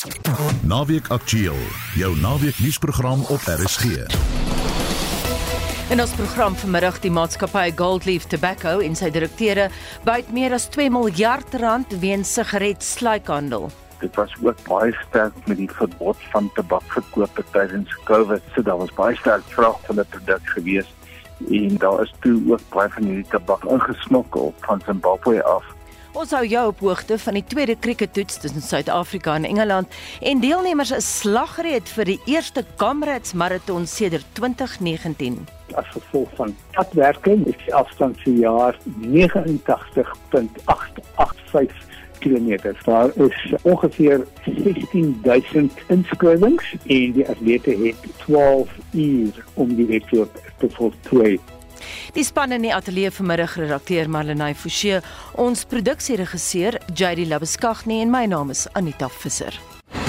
Naweek Aktueel, jou naweek nuusprogram op RSG. In ons program vanmiddag die maatskappy Goldleaf Tobacco en sy direkteure byt meer as R2 miljard weens sigaret-sluikhandel. Dit was ook baie sterk met die verbod van tabakverkope tydens COVID. So daar was baie sterk vraag van die produk gewees en daar is toe ook baie van hierdie tabak ingesmokkel van Zimbabwe af. Ons hou jou op hoogte van die tweede crickettoets tussen Suid-Afrika en Engeland en deelnemers is slaggereed vir die eerste Comrades Marathon sedert 2019. As gevolg van padwerking is die afstand vir jaar 89,885 kilometer. Daar is ongeveer 16,000 inskrywings en die atlete het 12 uur om die wedloop te voltooi. Die span in die ateljee vanmiddag redakteur Marlenae Forsie, ons produksieregisseur JD Labeskagni en my naam is Anita Visser.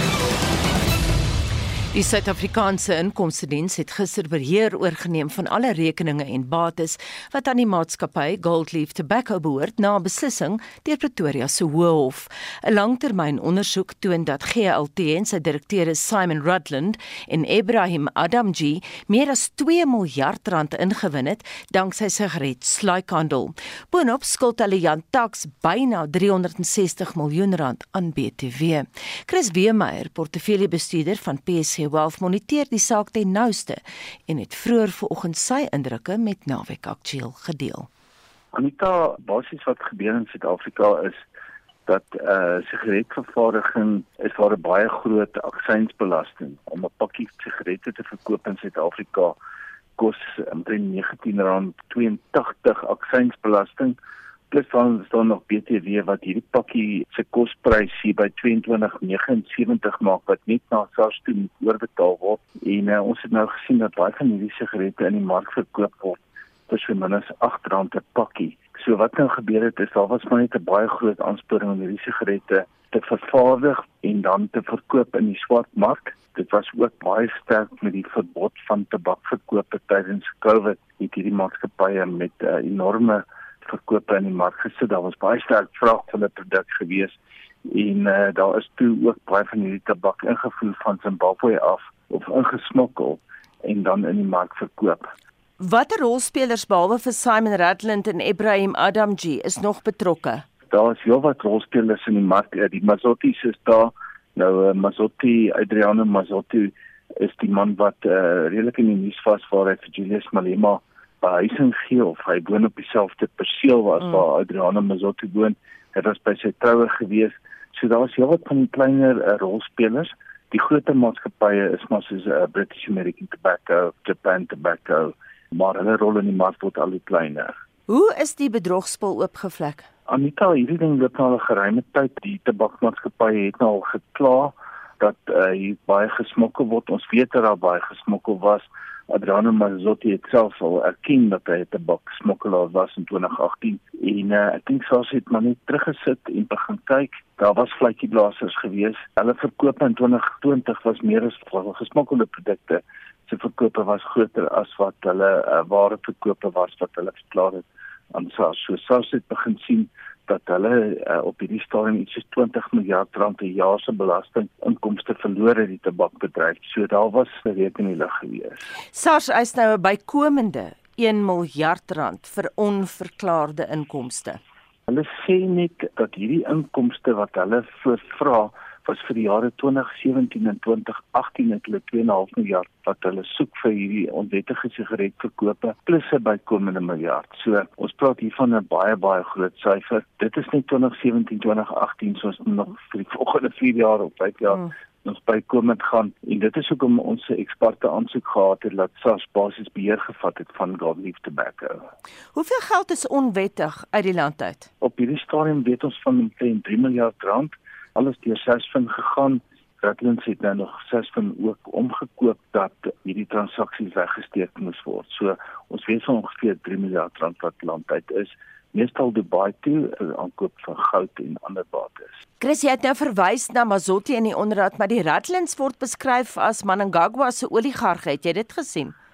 Die Suid-Afrikaanse Inkomstediens het gister beheer oorgeneem van alle rekeninge en bates wat aan die maatskappy Goldleaf Tobacco behoort na 'n beslissing deur Pretoria se Hooghof. 'n Langtermyn ondersoek toon dat GLT en sy direkteure Simon Rutland en Ebrahim Adamji meer as R2 miljard ingewin het danksy sigaret-sluikhandel. Boonop skuld hulle Jan Tax byna R360 miljoen aan BTW. Chris Weemeyer, portefeuljebestuurder van PSC Wealth, moniteer die saak ten nouste en het vroeër vanoggend sy indrukke met Naweek Aktueel gedeel. Anita, basies wat gebeur in Suid-Afrika is dat sigaretvervaardiging is waar 'n baie groot aksiesbelasting. Om 'n pakkie sigarette te verkoop in Suid-Afrika kos omtrent R19.82 aksiesbelasting. Plus dan is daar nog BTW wat hierdie pakkie se kosprys hier by R22.79 maak wat net na SARS toe moet oorbetaal word. En ons het nou gesien dat baie van hierdie sigarette in die mark verkoop word vir minstens R8 'n pakkie. So wat nou gebeur het is daar was maar net 'n baie groot aansporing om hierdie sigarette te vervaardig en dan te verkoop in die swart mark. Dit was ook baie sterk met die verbod van tabakverkope tydens COVID. Het hierdie maatskappye met enorme verkope in die mark gesit. Daar was baie sterk vraag van die produk gewees en daar is toe ook baie van hierdie tabak ingevoer van Zimbabwe af of ingesmokkel en dan in die mark verkoop. Watter rolspelers behalwe vir Simon Rutland en Ebrahim Adamji is nog betrokke? Daar is heelwat rolspelers in die mark. Die Mazottis is daar. Nou Adriano Mazzotti is die man wat redelik in die nuus was waar hy vir Julius Malema behuising gee of hy woon op dieselfde perseel waar Adriano Mazzotti woon. Hy was by sy troue gewees. So daar is heelwat van die kleiner rolspelers. Die groter maatskappye is maar soos British American Tobacco, Japan Tobacco, maar hulle rol in die mark word al hoe kleiner. Hoe is die bedrogspel oopgevlek? Anita, hierdie ding loop nou al 'n geruime tyd. Die tabakmaatskappye het nou al gekla dat hier baie gesmokkel word. Ons weet dat daar baie gesmokkel was. Adriano Mazzotti het self al erken dat hy 'n tabaksmokkelaar was in 2018 en ek dink SARS het maar net teruggesit en begin kyk. Daar was vletjieblassers gewees. Hulle verkope in 2020 was meer as gesmokkelde produkte. Se verkope was groter as wat hulle ware verkope was wat hulle verklaar het aan SARS. So SARS het begin sien dat hulle op hierdie stadium iets soos R20 miljard 'n jaar se belastinginkomste verloor het die tabakbedryf. So daar was 'n reuk in die lug gewees. SARS eis nou 'n bykomende R1 miljard vir onverklaarde inkomste. Hulle sê net dat hierdie inkomste wat hulle voorvra was vir die jare 2017 en 2018 het hulle 2,5 miljard wat hulle soek vir hierdie onwettige sigaretverkope plus 'n bykomende miljard. So ons praat hier van 'n baie groot syfer. Dit is net 2017, 2018, so ons nog vir die volgende 4 jaar of 5 jaar nog bykomend gaan. En dit is hoekom ons eksperte aansoek gehad het dat SARS basies beheer gevat het van Goldleaf Tobacco. Hoeveel geld is onwettig uit die land uit? Op hierdie stadium weet ons van omtrent R3 miljard. Alles deur Sasfin gegaan. Rutland het nou nog Sasfin ook omgekoop dat hierdie transaksies weggesteek moes word. So ons weet van ongeveer R3 miljard wat land uit is. Meestal Dubai toe, aankoop van goud en ander bates. Chris, jy het nou verwys na Mazzotti in die onderraad, maar die Rutlands word beskryf as Mnangagwa se oligarge. Het jy dit gesien?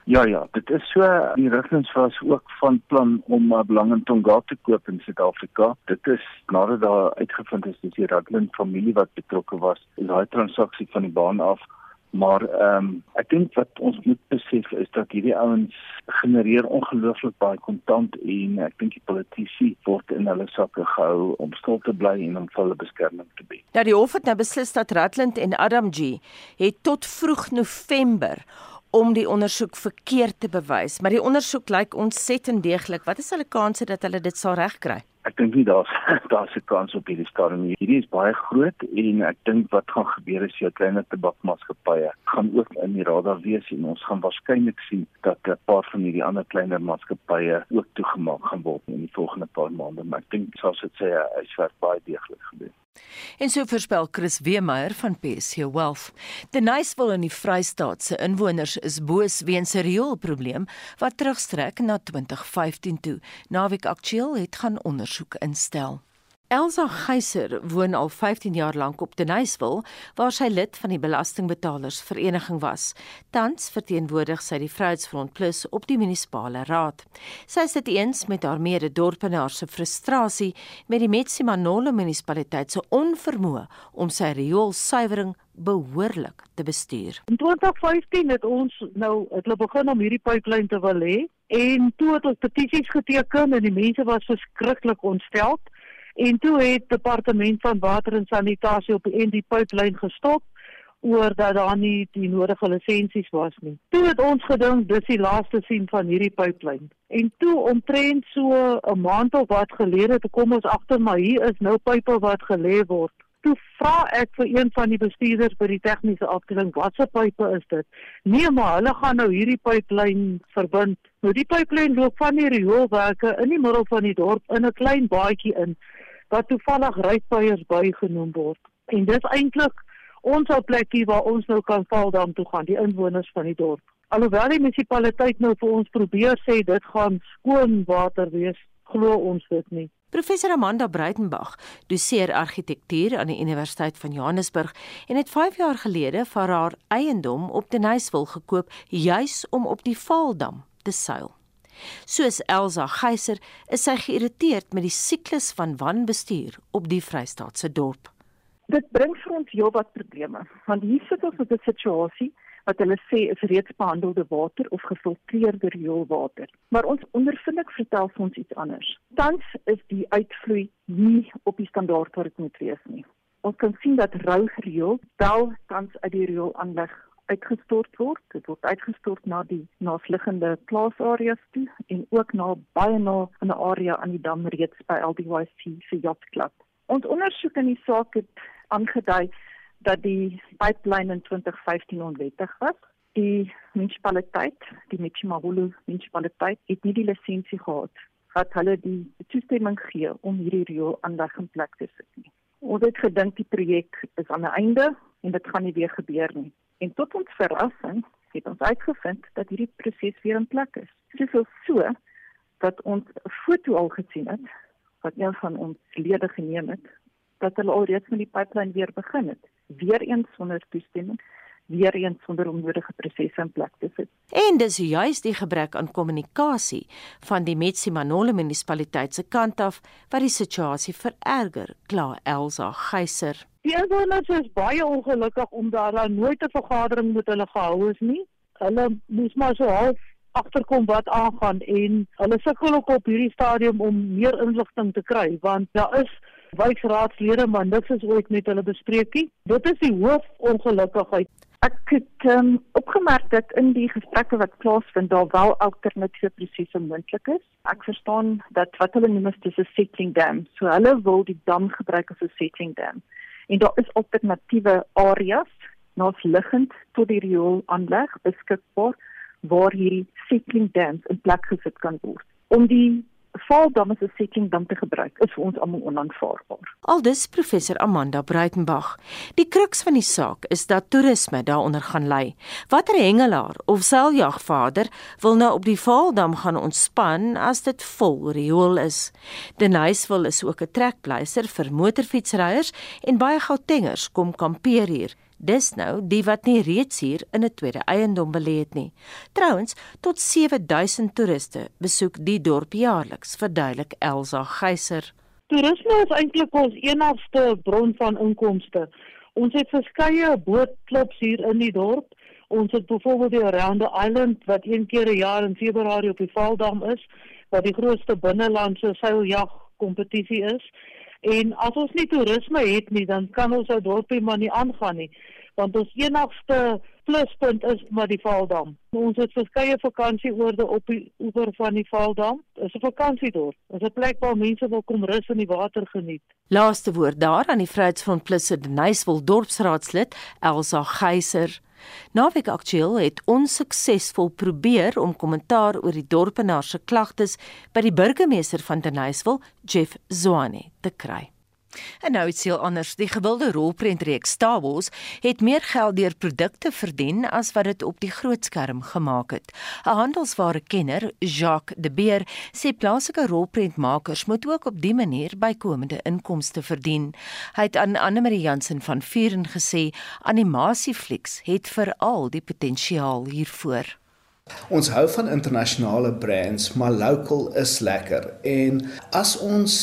Ja, dit is so. Die rigtings was ook van plan om belang in Tonga te koop in Suid-Afrika. Dit is nadat daar uitgevind is dat die Rutland familie wat betrokke was in daai transaksie van die baan af. Maar ek dink wat ons moet besef is dat hierdie ouens genereer ongelooflik baie kontant en ek dink die politici word in hulle sakke gehou om stil te bly en om hulle beskerming te bied. Ja, die hof het nou beslis dat Rutland en Adamji het tot vroeg November om die ondersoek verkeerd te bewys, maar die ondersoek lyk ontsettend deeglik. Wat is hulle kanse dat hulle dit sal regkry? Ek dink nie daar's 'n kans op hierdie stadium nie. Hierdie is baie groot en ek dink wat gaan gebeur is jou kleiner tabakmaatskappye gaan ook in die radar wees en ons gaan waarskynlik sien dat 'n paar van hierdie ander kleiner maatskappye ook toegemaak gaan word in die volgende paar maande, maar ek dink soos dit sê, hy werk baie deeglik gebeur. En so voorspel Chris Weemeyer van PSG Wealth. Denysville in die Vrystaat se inwoners is boos weens 'n rioolprobleem wat terugstrek na 2015 toe. Naweek Aktueel het gaan ondersoek instel. Elsa Geyser woon al 15 jaar lank op Denysville, waar sy lid van die Belastingbetalersvereniging was. Tans verteenwoordig sy die Vryheidsfront Plus op die munisipale raad. Sy is dit eens met haar mede-dorpenaar se frustrasie met die Metsi-Manolo munisipaliteit se onvermoë om sy rioolsuiwering behoorlik te bestuur. In 2015 het ons hulle begin om hierdie pipeline te wil hê en toe het ons petisies geteken en die mense was verskriklik ontstel. En toe het Departement van Water en Sanitasie op die pipeline gestop oor dat daar nie die nodige lisensies was nie. Toe het ons gedink dis die laaste sien van hierdie pipeline. En toe omtrent so 'n maand of wat gelede toe kom ons agter maar hier is nou pype wat gelê word. Toe vra ek vir een van die bestuurders by die tegniese afdeling, watse pype is dit? Nee, maar hulle gaan nou hierdie pipeline verbind. Nou die pipeline loop van die rioolwerke in die middel van die dorp in 'n klein baadjie in, wat toevallig Rypeiers by genoem word. En dis eintlik ons plekkie waar ons nou kan Valdam toe gaan, die inwoners van die dorp. Alhoewel die munisipaliteit nou vir ons probeer sê dit gaan skoon water wees, glo ons dit nie. Professor Amanda Breitenbach doseer argitektuur aan die Universiteit van Johannesburg en het 5 jaar gelede vir haar eiendom op Denysville gekoop, juis om op die Valdam te seil. Soos Elsa Geyser is sy geïrriteerd met die siklus van wanbestuur op die Vrystaatse dorp. Dit bring vir ons heelwat probleme, want hier sit ons met 'n situasie wat hulle sê is reeds behandelde water of gefiltreerde rioolwater. Maar ons ondervinding vertel vir ons iets anders. Tans is die uitvloei nie op die standaard wat dit moet wees nie. Ons kan sien dat rou riool wel tans uit die rioolaanleg uitgestort word. Dit word uitgestort na die naasliggende plaasareas toe en ook baie na 'n area aan die dam reeds by LDYC se yachtklub. Ons ondersoek in die saak het aangedui dat die pipeline in 2015 onwettig was. Die munisipaliteit, die Metsi-Manolo munisipaliteit, het nie die lisensie gehad wat hulle die toestemming gee om hierdie rioolaanleg in plek te sit nie. Ons het gedink die projek is aan 'n einde en dit gaan nie weer gebeur nie. En tot ons verrassing het ons uitgevind dat hierdie proses weer in plek is. Soveel so dat ons 'n foto al gesien het wat een van ons lede geneem het, dat hulle alreeds met die pipeline weer begin het. Weereens sonder toestemming, weereens sonder onnodige prosesse in plek te sit. En dis juis die gebrek aan kommunikasie van die Metsi-Manolo munisipaliteit se kant af wat die situasie vererger, kla Elsa Geyser. Die inwoners is baie ongelukkig omdat daar nooit 'n vergadering met hulle gehou is nie. Hulle moes maar so half agterkom wat aangaan en hulle sukkel ook op hierdie stadium om meer inligting te kry, want daar is wijkraadslede, maar niks is ooit met hulle bespreek nie. Dit is die hoofongelukkigheid. Ek het opgemerk dat in die gesprekke wat plaasvind daar wel alternatiewe prosesse moontlik is. Ek verstaan dat wat hulle noem is 'n settling dam. So hulle wil die dam gebruik as 'n settling dam. En daar is alternatiewe areas naasliggend tot die rioolaanleg beskikbaar waar hierdie settling dams in plek gesit kan word. Om die Vaaldam as 'n settingdam te gebruik is vir ons almal onaanvaarbaar. Aldus professor Amanda Breitenbach. Die kruks van die saak is dat toerisme daaronder gaan lei. Watter hengelaar of seiljagvader wil nou op die Vaaldam gaan ontspan as dit vol riool is? Denysville is ook 'n trekpleister vir motorfietsryers en baie Gautengers kom kampeer hier. Dis nou die wat nie reeds hier in 'n tweede eiendom belê het nie. Trouwens, tot 7000 toeriste besoek die dorp jaarliks, verduidelik Elsa Geyser. Toerisme is eintlik ons enigste bron van inkomste. Ons het verskeie bootklubs hier in die dorp. Ons het byvoorbeeld die Around the Island wat een keer 'n jaar in Februarie op die Vaaldam is, wat die grootste binnelandse seiljagkompetisie is. En as ons nie toerisme het nie, dan kan ons ou dorpie maar nie aangaan nie, want ons enigste pluspunt is maar die Vaaldam. Ons het verskeie vakansieoorde op die oewer van die Vaaldam. Dit is 'n vakansiedorp. Dit is 'n plek waar mense wil kom rus en die water geniet. Laaste woord daar aan die Vryheidsfront Plus se Denysville dorpsraadslid Elsa Geyser. Naweek Aktueel het onsuksesvol probeer om kommentaar oor die dorpenaar se klagtes by die burgemeester van Denysville, Jeff Zwane, te kry. En nou iets heel anders. Die gewilde rolprentreeks Star Wars het meer geld deur produkte verdien as wat dit op die grootskerm gemaak het. 'n Handelsware kenner, Jacques de Beer, sê plaaslike rolprentmakers moet ook op die manier bykomende inkomste verdien. Hy het aan Annemarie Jansen van Vuren gesê, animasieflieks het veral die potensiaal hiervoor. Ons hou van internasionale brands, maar local is lekker. En as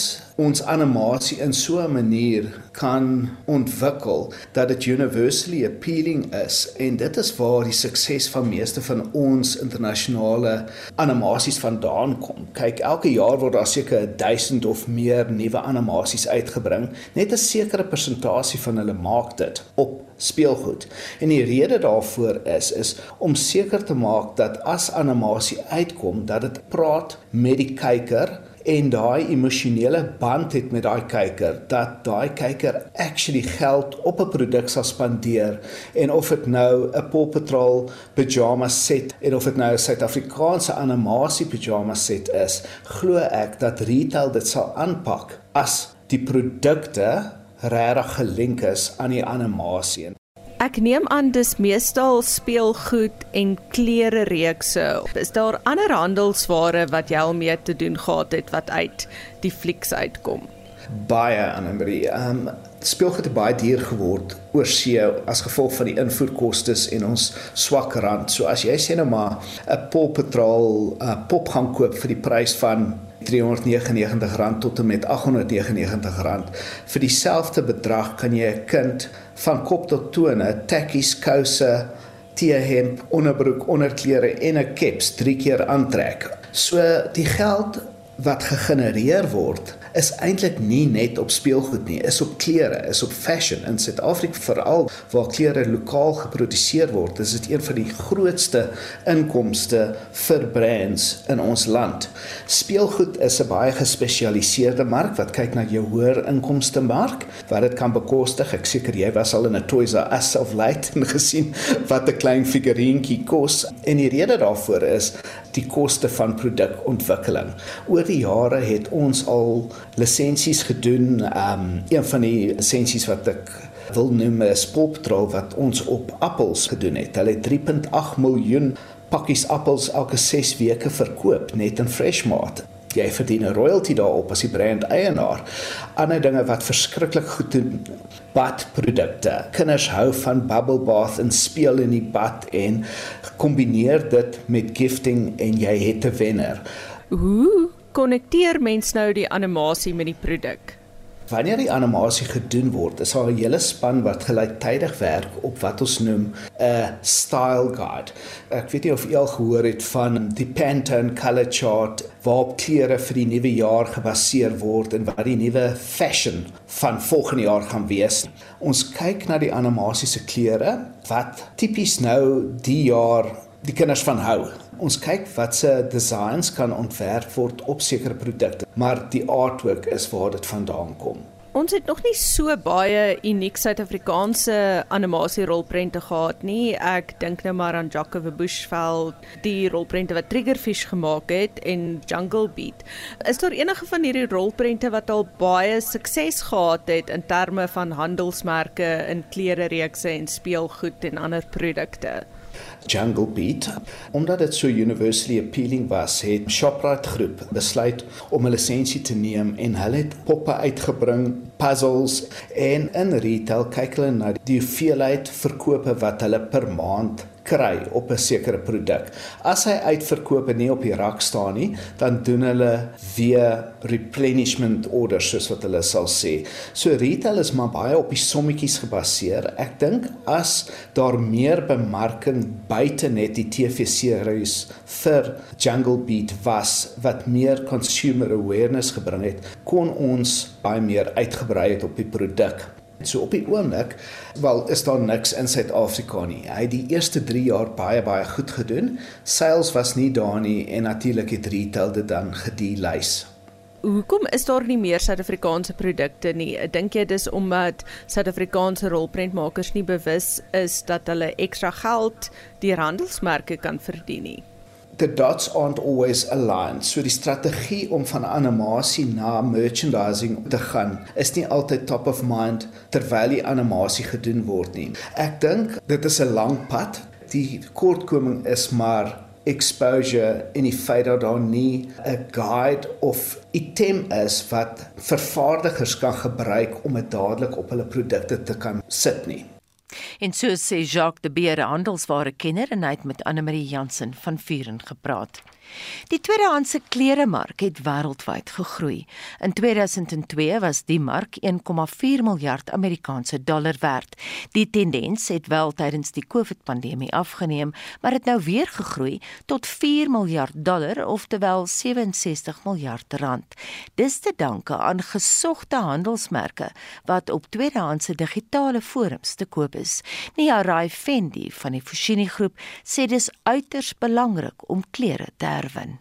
ons animasie in so 'n manier kan ontwikkel dat dit universally appealing is, en dit is waar die sukses van meeste van ons internasionale animasies vandaan kom. Kyk, elke jaar word daar seker 1000 of meer nuwe animasies uitgebring. Net 'n sekere persentasie van hulle maak dit op speelgoed. En die rede daarvoor is om seker te maak dat as animasie uitkom, dat dit praat met die kyker en daai emosionele band het met daai kyker, dat daai kyker actually geld op 'n produk sal spandeer, en of dit nou 'n Paw Patrol pyjama set en of dit nou 'n Suid-Afrikaanse animasie pyjama set is, glo ek dat retail dit sal aanpak as die produkte regtig gelink is aan die animasie. Ek neem aan dis meestal speelgoed en klere reekse. Is daar ander handelsware wat jy al mee te doen gehad het wat uit die flieks uitkom? Baie, Annemarie. Speelgoed het baie duur geword oor see as gevolg van die invoerkostes en ons swak rand. So as jy sê nou maar 'n Paw Patrol pop gaan koop vir die prys van R399 tot en met R899, vir dieselfde bedrag kan jy 'n kind van kop tot tone, tekkies, kouse, T-hemp, onderbroek, onderklere en 'n keps 3 keer aantrek. So die geld wat gegenereer word, is eintlik nie net op speelgoed nie, is op klere, is op fashion. In Suid-Afrika veral, waar klere lokaal geproduseer word, is dit een van die grootste inkomste vir brands in ons land. Speelgoed is 'n baie gespesialiseerde mark, wat kyk na jou hoër inkomste mark, wat dit kan bekostig. Ek seker jy was al in 'n Toys R Us of late en gesien wat 'n klein figurientjie kos. En die rede daarvoor is die koste van produkontwikkeling. Oor die jare het ons al lisensies gedoen. Een van die lisensies wat ek wil noem is Paw Patrol, wat ons op appels gedoen het. Hulle het 3.8 miljoen pakkies appels elke 6 weke verkoop, net in Freshmart. Jy verdien 'n royalty daarop as die brand eienaar. Ander dinge wat verskriklik goed doen, badprodukte. Kinders hou van bubble bath en speel in die bad, en kombineer dit met gifting en jy het 'n wenner. Hoe konnekteer mens nou die animasie met die produk? Wanneer die animasie gedoen word, is daar 'n hele span wat gelyktydig werk op wat ons noem 'n style guide. Ek weet nie of jy al gehoor het van die Pantone color chart, waarop klere vir die nuwe jaar gebaseer word en wat die nuwe fashion van volgende jaar gaan wees. Ons kyk na die animasie se klere, wat tipies nou die jaar die kinders van hou. Ons kyk wat se designs kan ontwerp word op sekere produkte, maar die artwork is waar dit vandaan kom. Ons het nog nie so baie uniek Suid-Afrikaanse animasierolprente gehad nie. Ek dink nou maar aan Jaco Bushveld, die rolprente wat Triggerfish gemaak het en Jungle Beat. Is daar enige van hierdie rolprente wat al baie sukses gehad het in terme van handelsmerke in klerereekse en speelgoed en ander produkte? Jungle Beat, omdat dit so universally appealing was, het Shoprite Groep besluit om 'n lisensie te neem en hulle het poppe uitgebring, puzzles, en in retail kyk hulle na die hoeveelheid verkope wat hulle per maand kry op 'n sekere produk. As hy uitverkope nie op die rak staan nie, dan doen hulle weer replenishment orders, soos wat hulle sal sê. So retail is maar baie op die sommetjies gebaseer. Ek dink as daar meer bemarking buite net die TV-series vir Jungle Beat was, wat meer consumer awareness gebring het, kon ons baie meer uitgebrei het op die produk. So op die oomblik, wel is daar niks in Suid-Afrika nie. Hy het die eerste 3 jaar baie goed gedoen. Sales was nie daar nie en natuurlik het retail dit dan gedelys. Hoekom is daar nie meer Suid-Afrikaanse produkte nie? Dink jy dis omdat Suid-Afrikaanse rolprentmakers nie bewus is dat hulle ekstra geld deur handelsmerke kan verdien nie? The dots aren't always aligned. So die strategie om van animasie na merchandising te gaan is nie altyd top of mind terwyl die animasie gedoen word nie. Ek dink dit is 'n lang pad. Die kortkoming is maar exposure en die feit dat daar nie 'n guide of item is wat vervaardigers kan gebruik om dit dadelik op hulle produkte te kan sit nie. En so sê Jacques de Beer, handelswarekenner, en hy het met Annemarie Jansen van Vuren gepraat. Die tweedehandse kleremark het wêreldwyd gegroei. In 2002 was die mark 1,4 miljard Amerikaanse dollar werd. Die tendens het wel tydens die COVID-pandemie afgeneem, maar het nou weer gegroei tot 4 miljard dollar, oftewel 67 miljard rand. Dis te danke aan gesogte handelsmerke wat op tweedehandse digitale forums te koop is. Nia Rai Fendi van die Foschini groep sê dis uiters belangrik om klere te herwin.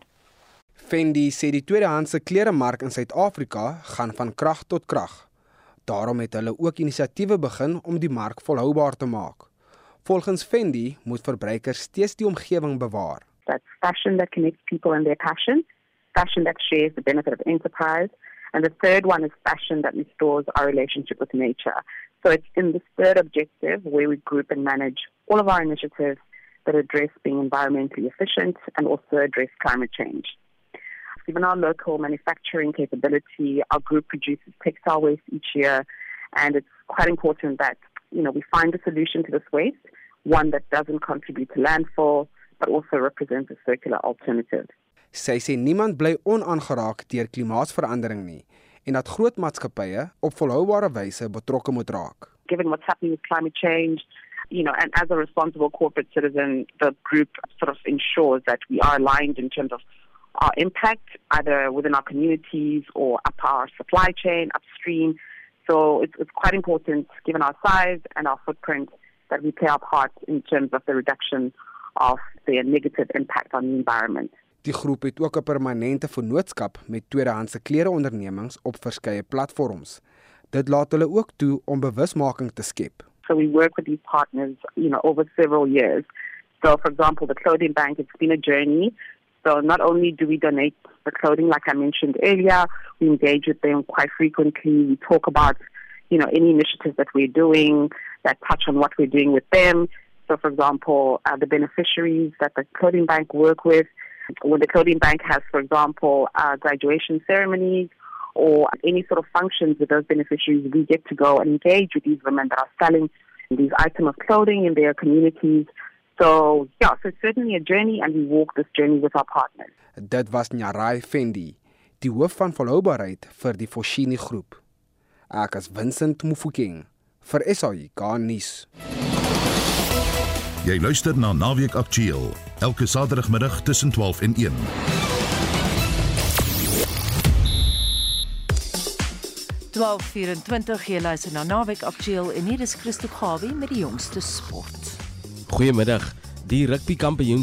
Fendi sê die tweedehandse kleremark in Suid-Afrika gaan van krag tot krag. Daarom het hulle ook inisiatiewe begin om die mark volhoubaar te maak. Volgens Fendi moet verbruikers steeds die omgewing bewaar. That's fashion that connects people and their passion, fashion that shares the benefit of enterprise, and the third one is fashion that restores our relationship with nature. So it's in this third objective where we group and manage all of our initiatives that address being environmentally efficient and also address climate change. Given our local manufacturing capability, our group produces textile waste each year, and it's quite important that we find a solution to this waste, one that doesn't contribute to landfill, but also represents a circular alternative. Sy sê niemand bly onaangeraak deur klimaatsverandering nie en dat groot maatskappye op volhoubare wyse betrokke moet raak. Given what's happening with climate change, and as a responsible corporate citizen, the group sort of ensures that we are aligned in terms of our impact, either within our communities or up our supply chain, upstream. So it's quite important, given our size and our footprint, that we play our part in terms of the reduction of the negative impact on the environment. Die groep het ook 'n permanente vennootskap met tweedehandse klereondernemings op verskeie platforms. Dit laat hulle ook toe om bewusmaking te skep. So we work with these partners, over several years. So, for example, the Clothing Bank, it's been a journey. So not only do we donate the clothing, like I mentioned earlier, we engage with them quite frequently. We talk about, any initiatives that we're doing that touch on what we're doing with them. So, for example, the beneficiaries that the Clothing Bank work with, when the Clothing Bank has, for example, graduation ceremonies, or any sort of functions with those beneficiaries, we get to go and engage with these women that are selling these items of clothing in their communities. So it's certainly a journey, and we walk this journey with our partners. Dit was Nyarai Fendi, die hoof van volhoubaarheid vir die Foschini groep. Ek is Vincent Mufokeng vir SAK nuus. Jy luister na Naweek Aktueel, elke Saterdagmiddag tussen 12 en 1. Jy luister na Naweek Aktueel en hier is Christo Gawie met die jongste sport. Goeiemiddag. Die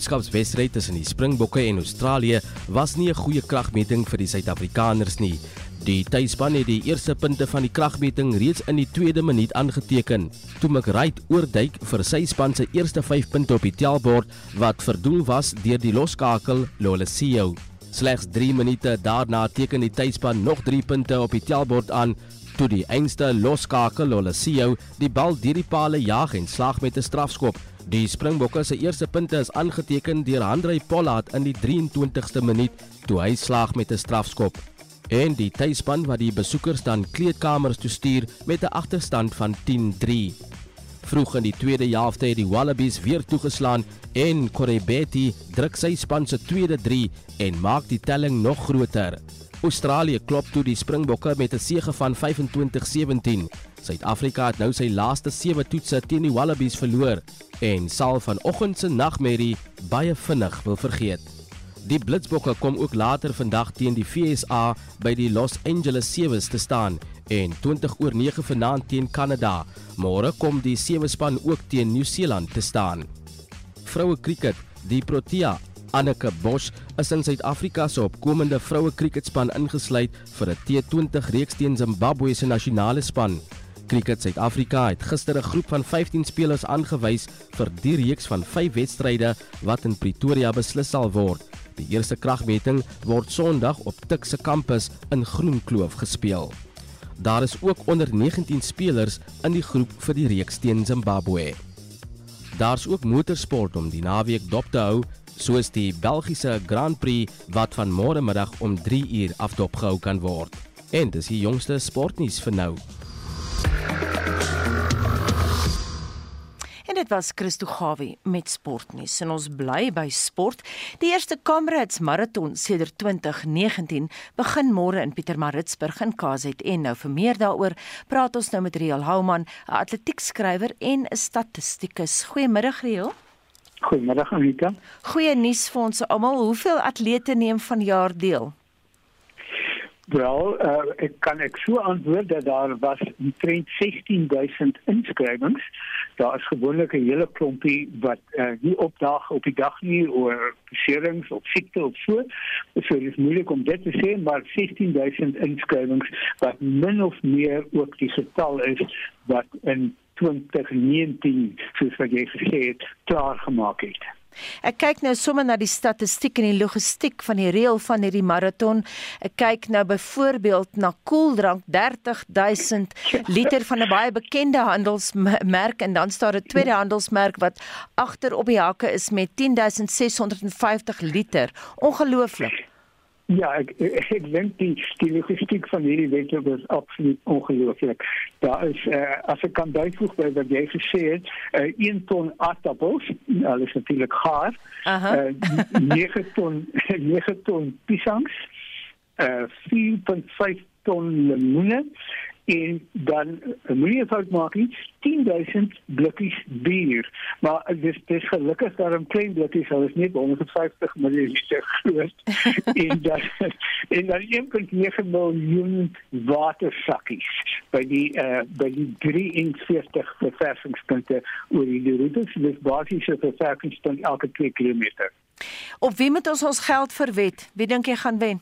rugby-kampioenskapswedstryd tussen die Springbokke en Australië was nie 'n goeie kragmeting vir die Suid-Afrikaners nie. Die tuisspan het die eerste punte van die kragmeting reeds in die tweede minuut aangeteken, toe McRae oorduik vir sy span se eerste 5 punte op die tellbord wat verdoel was deur die loskakel Lolesio. Slegs 3 minute daarna teken die tuisspan nog 3 punte op die tellbord aan, toe die einste loskakel Lolesio die bal deur die pale jaag en slag met 'n strafskop. Die Springbokke se eerste punte is aangeteken deur Handré Pollard in die 23ste minuut, toe hy slag met 'n strafskop. En die tuisspan wat die besoekers dan kleedkamers toe stuur met 'n agterstand van 10-3. Vroeg in die tweede helfte het die Wallabies weer toegeslaan en Korebeti druk sy span se tweede 3 en maak die telling nog groter. Australië klop toe die Springbokke met 'n sege van 25-17. Suid-Afrika het nou sy laaste 7 toetse teen die Wallabies verloor en sal vanoggend se nagmerrie baie vinnig wil vergeet. Die Blitsbokke kom ook later vandag teen die VSA by die Los Angeles Sevens te staan en 20:09 vanaand teen Kanada. Môre kom die sewe span ook teen Nieu-Seeland te staan. Vroue kriket, die Protea Anneke Bosch is in Suid-Afrika se opkomende vroue kriketspan ingesluit vir 'n T20 reeks teen Zimbabwe se nasionale span. Kriket Suid-Afrika het gister 'n groep van 15 spelers aangewys vir die reeks van 5 wedstryde wat in Pretoria beslis sal word. Die eerste kragmeting word Sondag op Tik se kampus in Groenkloof gespeel. Daar is ook onder 19 spelers in die groep vir die reeks teen Zimbabwe. Daar's ook motorsport om die naweek dop te hou, soos die Belgiese Grand Prix wat van môre middag om 3 uur afdopgehou kan word. En dis die jongste sportnuus vir nou. En dit was Christo Gawie met sportnuus en ons bly by sport. Die eerste Comrades Marathon sedert 2019 begin môre in Pietermaritzburg in KZN. Nou vir meer daaroor praat ons nou met Riel Houman, 'n atletiekskrywer en 'n statistikus. Goeiemiddag Riel. Goeiemiddag Anita. Goeie nuus vir ons almal. Hoeveel atlete neem vanjaar deel? Wel, ek so antwoord dat daar was omtrent 16.000 inskrywings. Daar is gewoonlik 'n hele klompie wat nie opdaag op die dag nie oor beserings of siekte of so. So dit is moeilik om dit te sê, maar 16.000 inskrywings wat min of meer ook die getal is wat in 2019, soos wat jy gesê het, klaargemaak het. Ek kyk nou sommer na die statistiek en die logistiek van die reël van hierdie marathon. Ek kyk nou byvoorbeeld na koeldrank, 30.000 liter van 'n baie bekende handelsmerk en dan staan 'n tweede handelsmerk wat agter op die hakke is met 10.650 liter. Ongelooflik. Ja, ek dink die logistiek van hierdie wedloop is absoluut ongelooflik. Daar is, as ek kan byvoeg by wat jy gesê het, 1 ton aardappels, hulle is natuurlik gaar, 9 ton piesangs, 4.5 ton lemoene, en dan moet jy fout maak nie, 10.000 blikkies bier. Maar dis gelukkig daarom klein blikkies, hulle is net 150 ml groot. en dan 1.9 miljoen watersakkies by die 43 verwerkingspunte oor die routes. Dis basies 'n verwerkingspunt elke 2 kilometer. Op wie moet ons geld verwet? Wie dink jy gaan wen?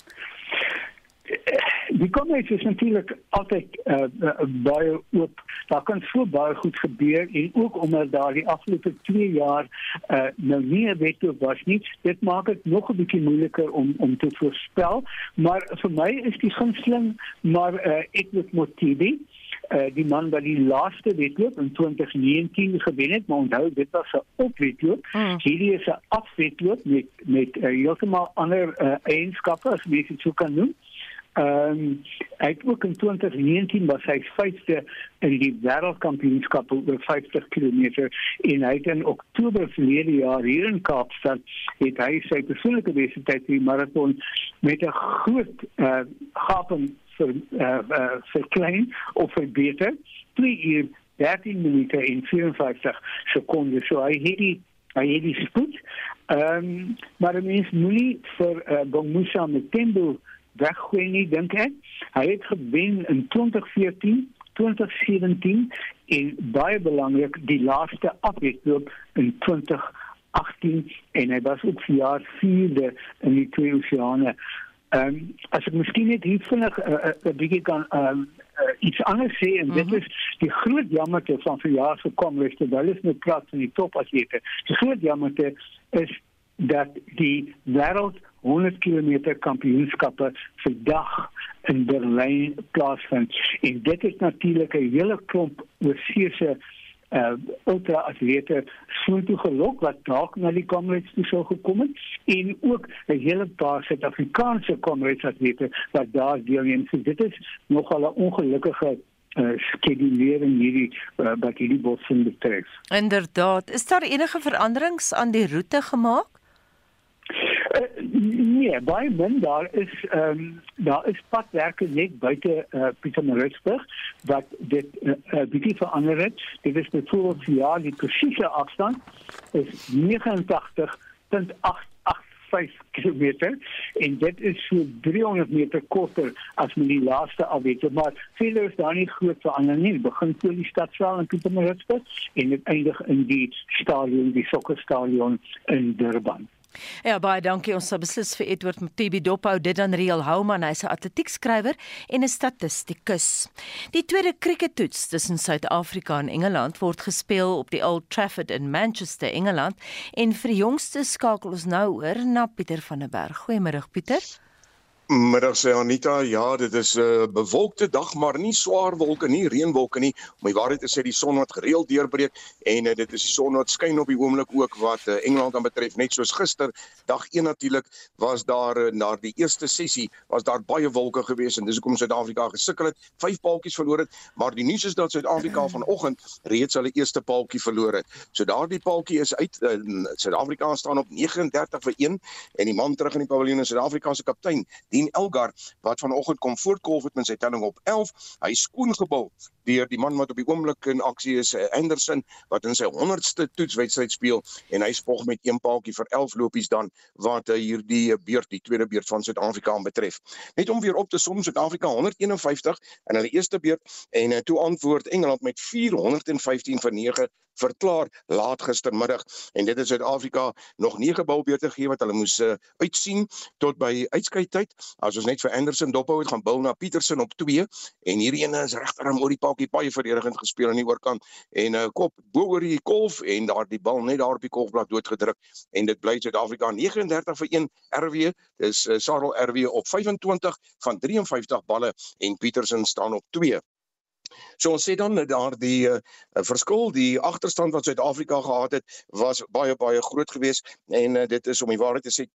Die Comrades is natuurlijk altijd baie oop. Daar kan so baie goed gebeur en ook omdat daar die afgelopen 2 jaar nou nie 'n wedloop was nie. Dit maak dit nog 'n bietjie moeiliker om te voorspel, maar vir my is die gunsteling maar Edward Motibi, die man wat die laaste wedloop in 2019 gewen het, maar onthou dit was 'n opwedloop. Hierdie is 'n afwedloop met heeltemal ander eienskappe as mens dit so kan noem. Hy het ook in 2019 was hy 5de in die wêreldkampioenskappe oor 50 km en hy het in Oktober verlede jaar hier in Kaapstad het hy sy persoonlike wedstryd die marathon met 'n groot gaping verklein of verbeter, 2 uur 13 minute en 54 sekondes. So hy het die spoed, maar 'n mens moenie vir Bomusa Mthembu weggooi nie, dink ek. Hy het gewen in 2014, 2017 en baie belangrik die laaste afwedloop in 2018 en hy was ook vir jaar 4de in die 2 oseane. As ek miskien net hier vinnig 'n bietjie kan iets anders sê, en dit is die groot jammerte van verjaar se Kongres, terwyl is nou praat van die topatlete. Die groot jammerte is dat die wêreld 100 km kampioenskappe vandag in Berlyn plaasvind. En dit is natuurlik 'n hele klomp oorseese ultra-atlete soontoe gelok wat dalk na die Kongres toe sou gekom het, en ook 'n hele paar Suid-Afrikaanse Kongresatlete wat daar deelneem. So dit is nogal 'n ongelukkige skedulering hierdie wat hierdie botsing betref. Inderdaad, is daar enige veranderings aan die roete gemaak? Nee, baie min. Daar is padwerke net buite Pietermaritzburg wat dit bietjie verander het. Dit is byvoorbeeld die presiese afstand is 89.885 kilometer, en dit is so 300 meter korter as met die laaste afwete, maar verder is daar nie groot verandering nie. Dit begin voor die stadsaal in Pietermaritzburg en dit eindig in die stadion, die sokkerstadion in Durban. Ja, baie dankie. Ons sal beslis vir Edward Mtebi dophou, dit dan Riel Houman, hy's 'n atletiekskrywer en 'n statistikus. Die tweede kriekettoets tussen Suid-Afrika en Engeland word gespeel op die Old Trafford in Manchester, Engeland, en vir die jongste skakel ons nou oor na Pieter van der Berg. Goeiemiddag Pieter. Middag sê Anita, ja, dit is 'n bewolkte dag, maar nie swaar wolke nie, reënwolke nie. Om die waarheid te sê, die son wat gereeld deurbreek, en dit is die son wat skyn op die oomblik ook wat Engeland dan betref, net soos gister, dag 1 natuurlik, was daar na die eerste sessie was daar baie wolke geweest, en dis hoekom Suid-Afrika gesukkel het, 5 paaltjies verloor het, maar die nuus is dat Suid-Afrika vanoggend reeds hulle eerste paaltjie verloor het. So daardie paaltjie is uit, Suid-Afrika staan op 39-1, en die man terug in die paviljoen is Suid-Afrika se kaptein, Dean Elgar, wat vanoggend kom voortkolf het met sy telling op 11. Hy is skoongebul deur die man wat op die oomblik in aksie is, Anderson, wat in sy 100ste toetswedstryd speel, en hy spog met 1 paaltjie vir 11 lopies dan, wat hierdie beurt, die tweede beurt van Suid-Afrika betref. Net om weer op te som, Suid-Afrika 151 in hulle eerste beurt, en toe antwoord Engeland met 415-9 verklaar laat gistermiddag, en dit het Suid-Afrika nog 9 boubeurte gegee wat hulle moes uitsien tot by uitskeidtyd. As ons net vir Anderson dophou het, gaan Bill na Peterson op 2, en hierdie ene is regterarm oor die paaltjie baie verdedigend gespeel aan die oorkant, en kop bo oor die kolf, en daar die bal net daar op die kolfblad doodgedruk, en dit bly Suid-Afrika 39-1 RW, dis Sarel RW op 25 van 53 balle, en Peterson staan op 2. So ons sê dan daar die verskil, die agterstand wat Suid-Afrika gehad het, was baie groot geweest, en dit is om die waarheid te sê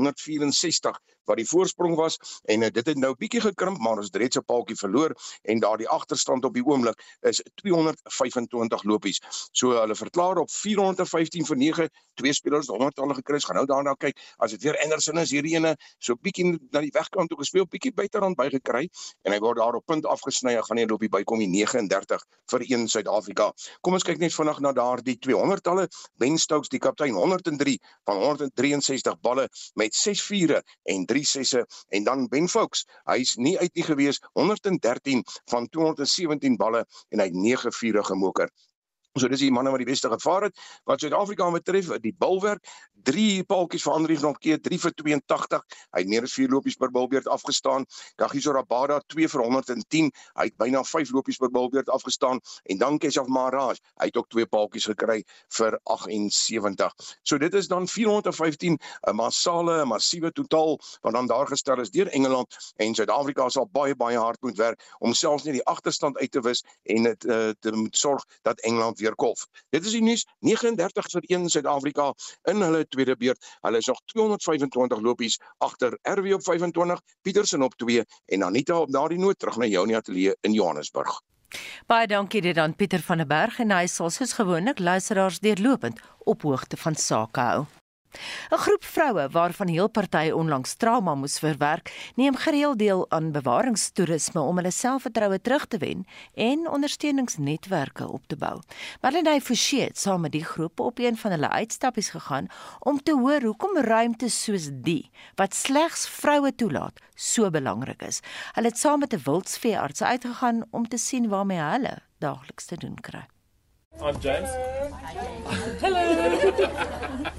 264 wat die voorsprong was, en dit het nou bietjie gekrimp, maar ons het reeds 'n paaltjie verloor, en daar die agterstand op die oomblik is 225 lopies. So hulle verklaar op 415-9, 2 spelers 100-talle gekry, gaan nou daarna kyk, as dit weer Anderson is, hierdie ene, so bietjie na die wegkant toe gespeel, bietjie buiterand bygekry, en hy word daar op punt afgesny, hy gaan nie loopie bykom, 39-1 Suid-Afrika. Kom ons kyk net vinnig na daar die 200-talle, Ben Stokes, die kaptein, 103 van 163 balle, met 6 vure en 3 sesse, en dan Ben Foulkes, hy is nie uit nie gewees, 113 van 217 balle, en hy het 9 vure gemoker. So dis die manne wat die beste gevaar het. Wat Suid-Afrika betref, die bulwerk, 3 paaltjies vir Andrius Nonke, 3 vir 82. Hy het meer as 4 lopies per bulbeurt afgestaan. Kagiso Rabada 2 vir 110. Hy het byna 5 lopies per bulbeurt afgestaan, en dan Keshav Maharaj, hy het ook 2 paaltjies gekry vir 78. So dit is dan 415 'n massiewe totaal wat dan daar gestel is deur Engeland, en Suid-Afrika sal baie hard moet werk om selfs nie die agterstand uit te wis en dit te moet sorg dat Engeland weer kolf. Dit is die nuus, 39-1 Suid-Afrika in hulle tweede beurt. Hulle is nog 225 lopies agter, RW op 25, Peterson op 2, en Anita op daardie noot terug na jou in die ateljee in Johannesburg. Baie dankie dit aan Pieter van der Berg, en hy sal soos gewoonlik luisteraars deurlopend op hoogte van sake hou. 'n Groep vroue waarvan heel party onlangs trauma moes verwerk, neem gereeld deel aan bewaringstoerisme om hulle selfvertroue terug te wen en ondersteuningsnetwerke op te bou. Marlene Forsie het saam met die groep op een van hulle uitstappies gegaan om te hoor hoekom ruimtes soos die, wat slegs vroue toelaat, so belangrik is. Hulle het saam met 'n wildsveearts uitgegaan om te sien waarmee hulle daagliks te doen kry. I'm James. Hello.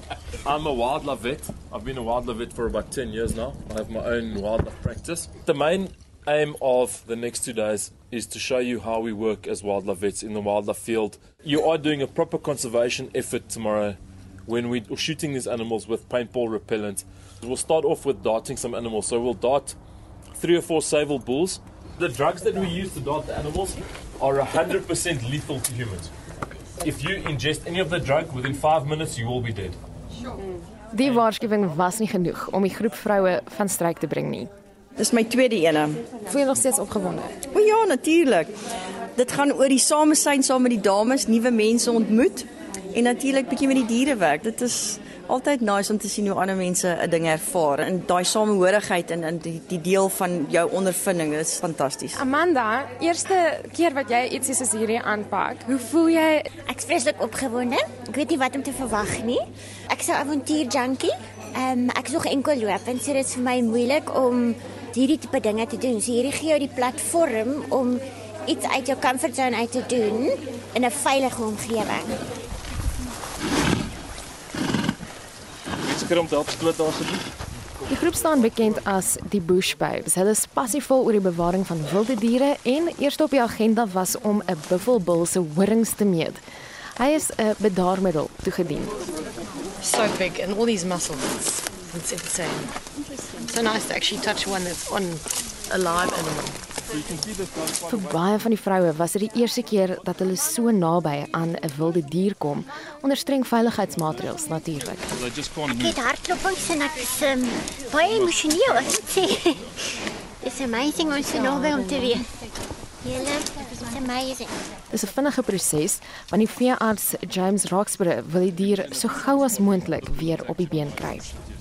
I'm a wildlife vet. I've been a wildlife vet for about 10 years now. I have my own wildlife practice. The main aim of the next 2 days is to show you how we work as wildlife vets in the wildlife field. You are doing a proper conservation effort tomorrow when we're shooting these animals with paintball repellent. We'll start off with darting some animals. So we'll dart 3 or 4 sable bulls. The drugs that we use to dart the animals are 100% lethal to humans. If you ingest any of the drug, within 5 minutes you will be dead. Die waarskuwing was nie genoeg om die groep vroue van stryk te bring nie. Dis my tweede ene. Voel jy nog steeds opgewonde? O ja, natuurlik. Dit gaan oor die samesyn saam met die dames, nuwe mense ontmoet en natuurlik bietjie met die diere werk. Dit is altyd nice om te sien hoe ander mense 'n ding ervaar en daai samehorigheid en die deel van jou ondervinding is fantasties. Amanda, eerste keer wat jy iets soos hierdie aanpak, hoe voel jy? Ek's vreeslik opgewonde. Ek weet nie wat om te verwag nie. Ek's 'n avontuurjunkie. Ek is nog enkel lopend, so dit is vir my moeilik om hierdie tipe dinge te doen. So hierdie gee jou die platform om iets uit jou comfortzone uit te doen in 'n veilige omgewing. Die groep staan bekend as die Bush Babes. Hulle is passievol oor die bewaring van wilde diere en eerste op die agenda was om 'n buffelbul se horings te meet. Hy is 'n bedaarmiddel toegedien. So big and all these muscles. It's insane. So nice to actually touch one that's on a live animal. Vir baie van die vroue was dit die eerste keer dat hulle so naby aan 'n wilde dier kom, onder streng veiligheidsmaatreëls natuurlik. Ek het hartklopings en ek is baie emosioneel, ek moet sê. It's amazing om so naby om te wees. It's amazing. Dit is 'n vinnige proses, want die veearts James Roxburgh wil die dier so gou as moontlik weer op die been kry.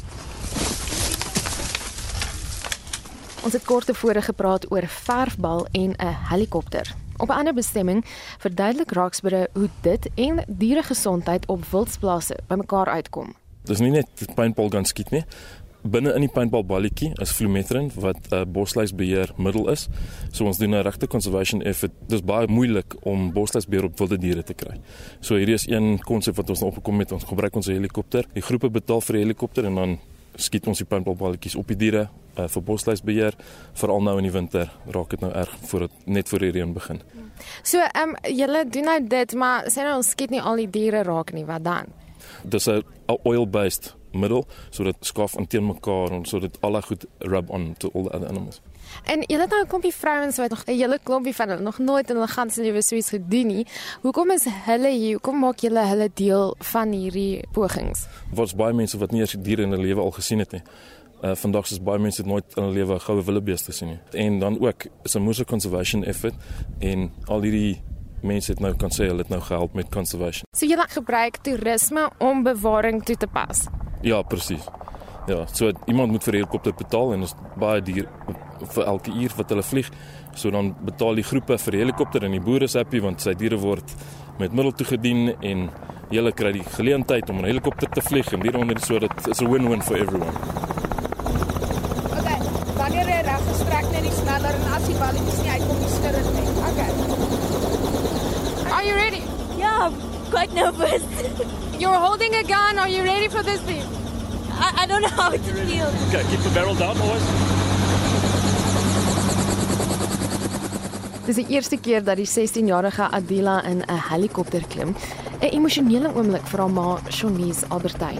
Ons het kort tevore gepraat oor verfbal en 'n helikopter. Op 'n ander bestemming verduidelik Roxburgh hoe dit en dieregesondheid op wildsplase bymekaar uitkom. Dis nie net paintball gun skiet nie. Binne in die paintballballetjie is flumetrin wat 'n bosluisbeheer middel is. So ons doen 'n regte conservation effort. Dis baie moeilik om bosluisbeheer op wilde diere te kry. So hierdie is een konsep wat ons opgekom het. Ons gebruik ons helikopter. Die groepe betaal vir die helikopter en dan skiet ons die paintballballetjies op die diere vir bosluisbeheer. Veral nou in die winter raak dit nou erg net voor die reën begin. So, julle doen nou dit, maar sê nou ons skiet nie al die diere raak nie, wat dan? Dis 'n oil-based middel, so dit skaf aan teen mekaar en so dit alle goed rub on to all the other animals. En julle het nou 'n klompie vrouens wat nog 'n hele klompie van hulle nog nooit in hulle ganse lewe so iets gedoen nie. Hoekom is hulle hier? Hoekom maak julle hulle deel van hierdie pogings? Daar's baie mense wat nie eers diere in hulle lewe al gesien het nie. Vandag is baie mense nooit in hulle lewe 'n goue wildebees te sien nie. En dan ook is 'n moose conservation effort en al hierdie mense het nou kan sê hulle het nou gehelp met conservation. So julle gebruik toerisme om bewaring toe te pas. Ja, presies. Ja, so iemand moet vir die helikopter betaal en is baie duur vir elke uur wat hulle vlieg. So dan betaal die groepe vir die helikopter en die boere is happy want sy diere word met middel toegedien en hulle kry die geleentheid om 'n helikopter te vlieg en hieronder so dit is 'n win-win for everyone. Okay, wanneer jy reg gestrek net die sneller en as die balletjies nie uitkom die sneller net. Okay. Are you ready? Yeah, I'm quite nervous. You're holding a gun. Are you ready for this thing? I don't know how it feels. Okay, keep the barrel down always. Dis die eerste keer dat die 16-jarige Adila in 'n helikopter klim, 'n emosionele oomblik vir haar ma, Shonice Albertyn.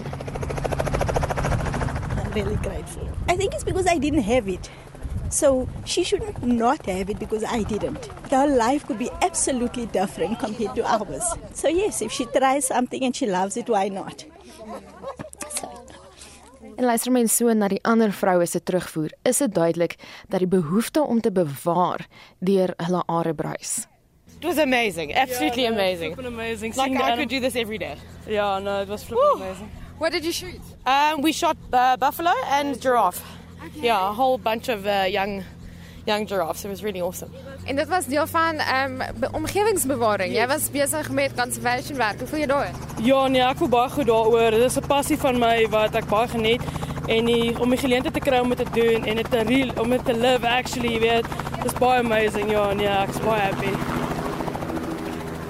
I'm really grateful. I think it's because I didn't have it. So she should not have it because I didn't. Her life could be absolutely different compared to ours. So yes, if she tries something and she loves it, why not? En luister mens so na die ander vroue se terugvoer, is dit duidelik dat die behoefte om te bewaar deur hulle are bruis. It was amazing, absolutely amazing. Amazing. Like I could do this every day. Yeah, no, it was flipping amazing. What did you shoot? We shot buffalo and giraffe. Okay. Yeah, a whole bunch of young giraffes. It was really awesome. En dit was deel van omgewingsbewaring. Jy was besig met conservation werk. Hoe voel jy daaroor? Ja, nee, ek voel baie goed daaroor. Dit is 'n passie van my wat ek baie geniet en om die geleentheid te kry om dit te doen en om dit te live actually, jy weet, dis baie amazing. Ja, nee, ek's baie happy.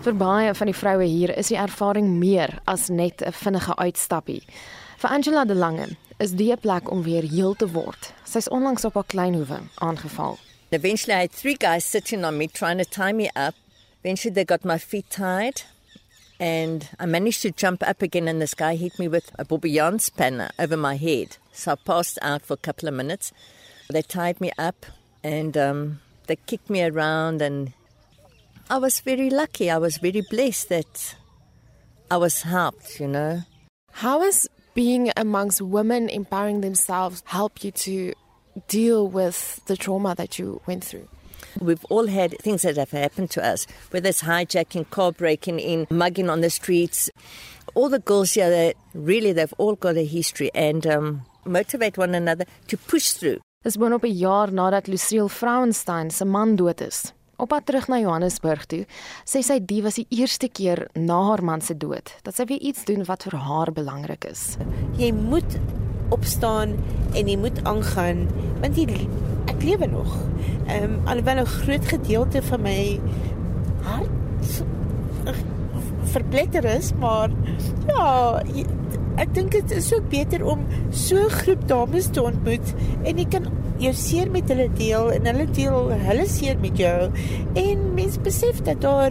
Vir baie van die vroue hier is die ervaring meer as net 'n vinnige uitstappie. Vir Angela de Lange is die 'n plek om weer heel te word. Sy's onlangs op haar kleinhoewe aangeval. Eventually I had 3 guys sitting on me trying to tie me up. Eventually they got my feet tied and I managed to jump up again and this guy hit me with a bourguignon spanner over my head. So I passed out for a couple of minutes. They tied me up and they kicked me around and I was very lucky. I was very blessed that I was helped, you know. How has being amongst women empowering themselves help you to deal with the trauma that you went through? We've all had things that have happened to us, whether it's hijacking, car breaking in, mugging on the streets. All the girls here, they've all got a history and motivate one another to push through. Dis boonop 'n jaar nadat Lucille Frauenstein se man dood is. Op pad terug na Johannesburg toe, sê sy die was die eerste keer na haar man se dood dat sy weer iets doen wat vir haar belangrik is. Jy moet opstaan en jy moet aangaan, want ek lewe nog. Alhoewel 'n groot gedeelte van my hart verpletter is, maar ja, ek dink dit is ook beter om so 'n groep dames te ontmoet en jy kan jou seer met hulle deel en hulle deel hulle seer met jou en mens besef dat daar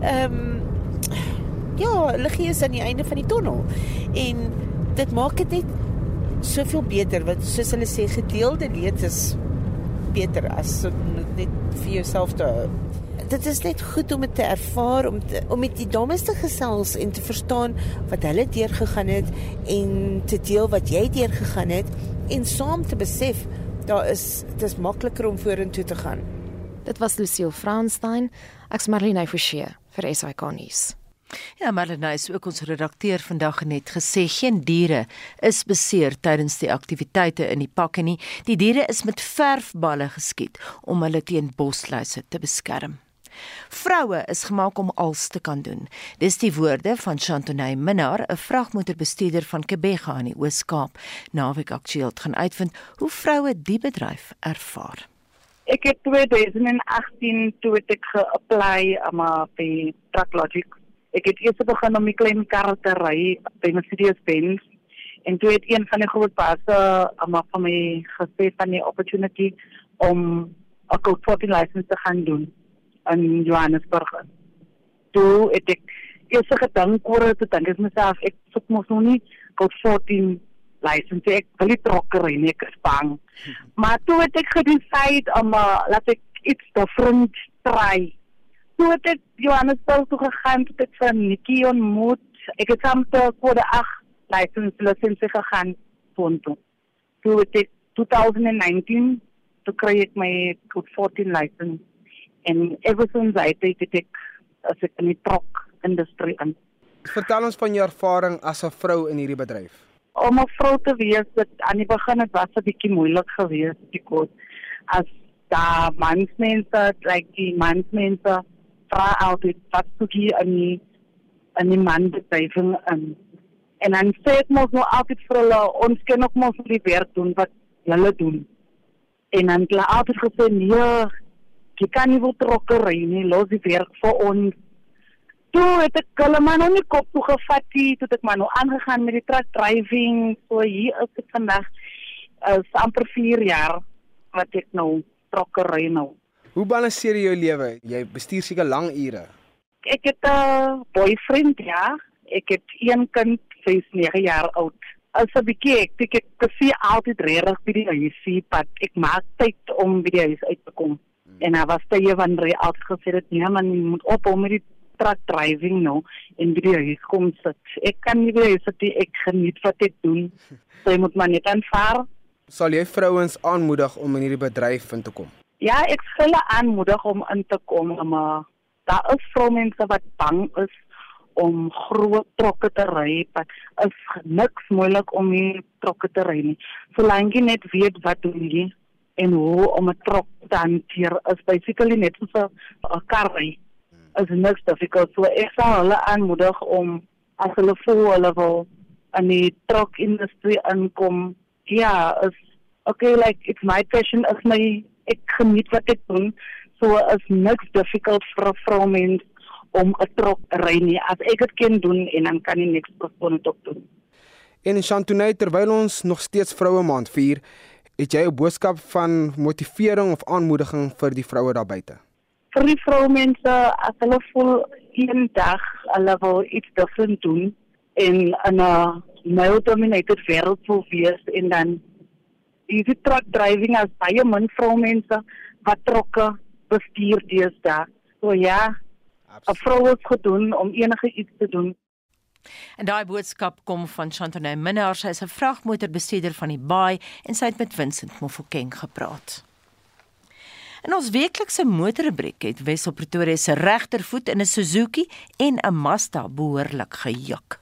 liggie is aan die einde van die tonnel en dit maak dit net soveel beter, want soos hulle sê, gedeelde leed is beter as net vir jouself te hou. Dit is net goed om dit te ervaar, om met die dames te gesels en te verstaan wat hulle deurgegaan het en te deel wat jy deurgegaan het en saam te besef dit is makliker om vorentoe te gaan. Dit was Lucille Frauenstein, ek's Marlene Forsie vir SAK nuus. Ja, Marlene is ook ons redakteur vandag net gesê, geen diere is beseer tydens die aktiwiteite in die pakke nie. Die diere is met verfballe geskiet om hulle teen bosluise te beskerm. Vroue is gemaak om alles te kan doen. Dis die woorde van Chantonay Minnar, 'n vragmotorbestuurder van Kebega in die Oos-Kaap. Naweek Aktueel gaan uitvind hoe vroue die bedryf ervaar. Ek het 2018 toe ek ge-apply by Trucklogic. Ek het eers begin om die klein karre te ry by Mercedes-Benz en toe het een van die groot basse van my gesê van die opportunity om 'n code 14 license te gaan doen in Johannesburg. Toe het ek eers gedink oor dit, dink ek myself, ek soek mos nog nie code 14 license, ek wil nie trokker ry nie, ek is bang. Maar toe het ek gedecide om laat ek iets different try. Toe het ek Johannesburg toe gegaan, toe het ek van Nikki ontmoet, ek het saam te code 8 license gegaan, toe het ek 2019, toe kry ek my code 14 license. En ever since het ek as ek in die truck industrie in. Vertel ons van jou ervaring as 'n vrou in hierdie bedryf. Om 'n vrou te wees, dit aan die begin het was 'n bietjie moeilik geweest, because as daar mansmense, die mansmense vra altyd wat soek jy in die manbedryving in. En dan sê ek mos nou altyd vir hulle, ons kan ook mos die werk doen wat hulle doen. En dan het hulle altyd gesê, nee, jy kan nie wil trokker ry nie, los die werk vir ons. Toe het ek hulle maar nou nie kop toe gevat, toe het ek maar nou aangegaan met die truck driving, so hier is ek vandag amper 4 jaar wat ek nou trokker ry nou. Hoe balanseer jy jou lewe? Jy bestuur seker lang ure. Ek het 'n boyfriend, ja. Ek het een kind, sy is 9 jaar oud. As 'n bietjie ek sien altyd regtig by die huisie, maar ek maak tyd om by die huis uit te kom. En hij was tegen van hij altijd gezegd, nee man, je moet op met die truck driving nou en bij de huis komen zitten. Ik kan niet bij de huis zitten, ik geniet wat ik doe. So je moet maar niet aanvaren. Sal jy vrouens aanmoedig om in hierdie bedryf in te kom? Ja, ek sal hulle aanmoedig om in te kom, maar daar is vroumense wat bang is om groot trokke te ry, maar is niks moeilik om die trokke te ry nie. Solank jy net weet wat doen jy en hoe om 'n trok te hanteer, is basically net soos 'n kar ry. Is niks difficult. So ek sal hulle aanmoedig om, as hulle voel hulle wil in die truck industry inkom, ja, is okay, like it's my passion, ek geniet wat ek doen, so is niks difficult vir 'n vroumens om 'n trok ry nie. As ek dit kan doen en dan kan die niks persoon dit ook doen. En Chantonay, terwyl ons nog steeds Vroue Maand vier, het jy 'n boodskap van motivering of aanmoediging vir die vroue daar buite? Vir die vroumense, as hulle voel een dag hulle wil iets different doen en in 'n male-dominated wêreld wil wees en dan die truck driving as baie min vroumense wat trokke bestuur deesdae. So ja, 'n vrou is gedoen om enige iets te doen. En daai boodskap kom van Chantonay Minnar, sy is 'n vragmotorbestuurder van die Baai en sy het met Vincent Mofokeng gepraat. In ons weeklikse motorrubriek het Wessel Pretoria se regtervoet in 'n Suzuki en 'n Mazda behoorlik gejuk.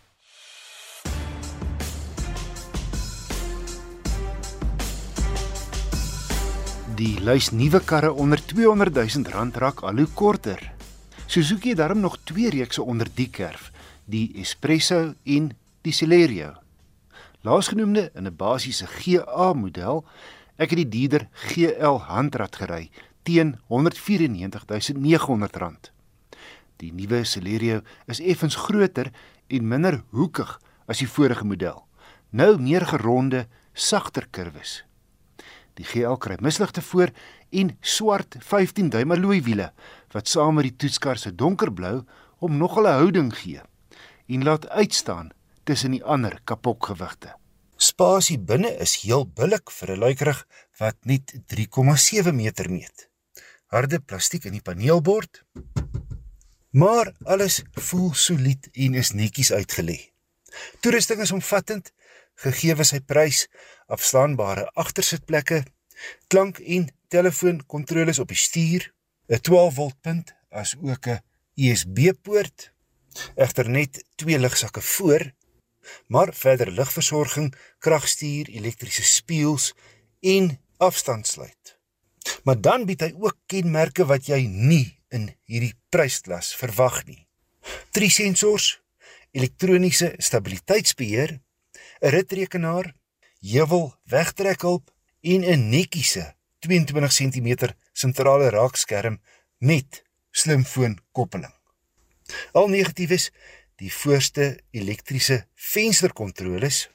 Die lys nuwe karre onder R200,000 raak al hoe korter. Suzuki het daarom nog 2 reekse onder die kerf, die Espresso en die Celerio. Laasgenoemde in 'n basiese GA model, ek het die dierder GL handrat gery teen R194,900. Die nuwe Celerio is effens groter en minder hoekig as die vorige model. Nou meer geronde, sagter kurwes. Die GL kry misligte voor en swart 15-duim alloy wiele wat saam met die toetskar se donkerblou hom nogal 'n houding gee en laat uitstaan tussen die ander kapokgewigte. Spasie binne is heel billik vir 'n luikerig wat net 3,7 meter meet. Harde plastiek in die paneelbord, maar alles voel solied en is netjies uitgelê. Toerusting is omvattend, gegee sy prys, afstaanbare agtersitplekke, klank- en telefoonkontroles op die stuur, 'n 12-volt punt as ook 'n USB-poort, egter net 2 ligsakke voor, maar verder ligversorging, kragstuur, elektriese spieëls en afstandsluit. Maar dan bied hy ook kenmerke wat jy nie in hierdie prysklas verwag nie. 3 sensors, elektroniese stabiliteitsbeheer, 'n ritrekenaar, heuwel wegtrekhulp en 'n netjiese 22 cm sentrale raakskerm met slimfoonkoppeling. Al negatief is die voorste elektriese vensterkontroles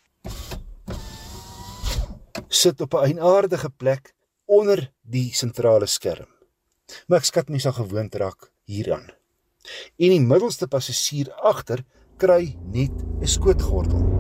sit op 'n eienaardige plek onder die sentrale skerm. Maar ek skat mens sal gewoond raak hieraan. En die middelste passasier agter kry net 'n skootgordel.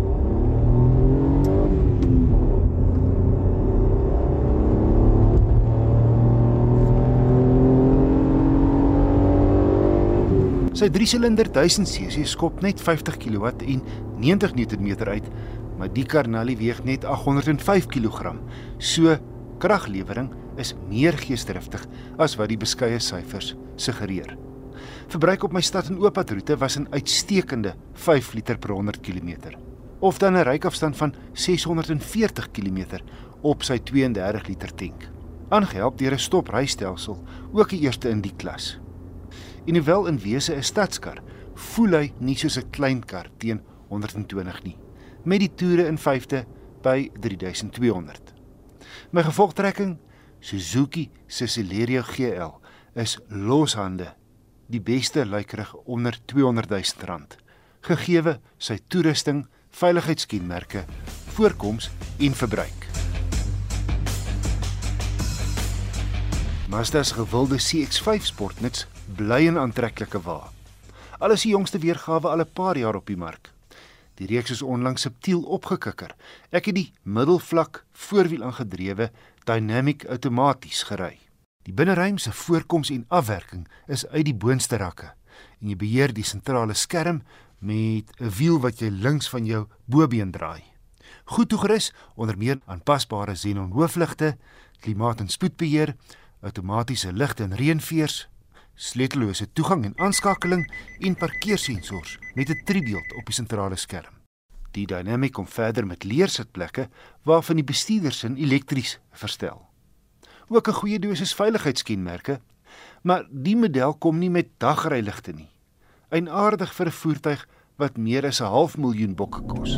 Sy 3-silinder 1000cc skop net 50 kW en 90 Nm uit, maar die karnalie weeg net 805 kg. So kraglewering is meer geesdriftig as wat die beskeie syfers suggereer. Verbruik op my stad en ooppadroete was 'n uitstekende 5 liter per 100 km, of dan 'n ryafstand van 640 km op sy 32 liter tank. Aangehelp deur 'n stoprystelsel, ook die eerste in die klas. En hoewel in wese 'n stadskar, voel hy nie soos 'n klein kar teen 120 nie, met die toere in 5de by 3200. My gevolgtrekking, Suzuki se Celerio GL, is loshande die beste luikerig onder R200,000, gegeewe sy toerusting, veiligheidskenmerke, voorkoms en verbruik. Mazda's gewilde CX-5 sportnuts bly 'n aantreklike wa. Alles die jongste weergawe al 'n paar jaar op die mark. Die reeks is onlangs subtiel opgekikker. Ek het die middelvlak voorwiel aangedrewe Dynamic outomaties gery. Die binneruim se voorkoms en afwerking is uit die boonste rakke en jy beheer die sentrale skerm met 'n wiel wat jy links van jou bobeen draai. Goed toegerus onder meer aanpasbare xenon hoofligte, klimaat- en spoedbeheer, outomatiese ligte en reënveers, sleutellose toegang en aanskakeling en parkeersensors met 'n tribeeld op die sentrale skerm. Die Dynamic kom verder met leersitplekke waarvan die bestuurdersin elektries verstel. Ook 'n goeie dosis veiligheidskenmerke, maar die model kom nie met dagryligte nie. Eienaardig vir 'n voertuig wat meer as 'n half miljoen bokke kos.